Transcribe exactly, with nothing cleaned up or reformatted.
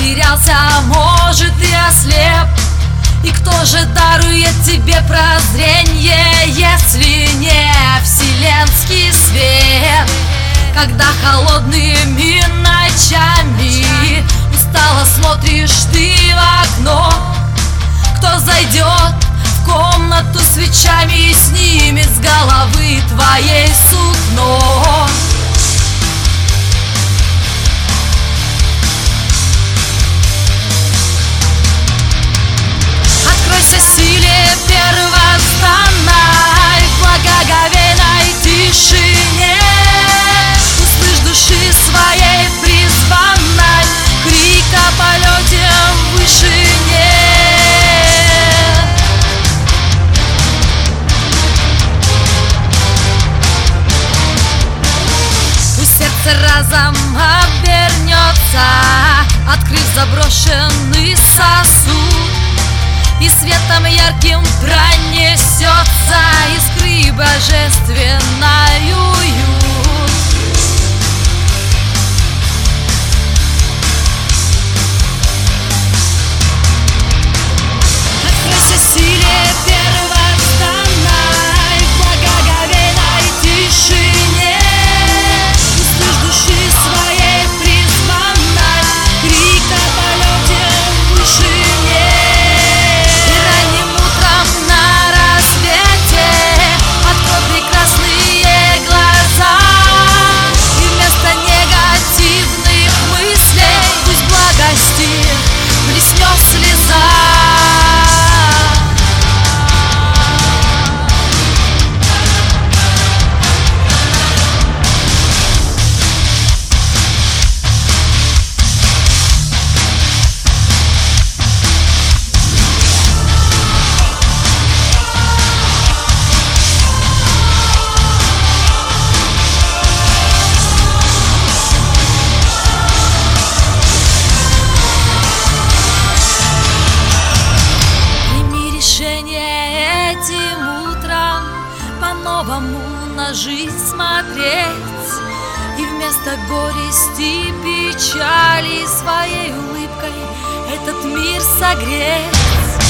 потерялся, может и ослеп. И кто же дарует тебе прозрение, если не вселенский свет? Когда холодными ночами устало смотришь ты в окно, кто зайдет в комнату свечами и снимет с головы твоей сукно? Откройся силе первозданной, в благоговейной тишине. Услышь души своей призванной крик о полете в вышине. Пусть сердце разом обернется, открыв заброшенный сосуд, и светом ярким пронесется искры божественной уют. Откройся силе первозданной, в благоговейной тишине. Услышь души своей призванной крик о полете в вышине. Блеснет слеза. Этим утром по-новому на жизнь смотреть и вместо горести, печали своей улыбкой этот мир согреть.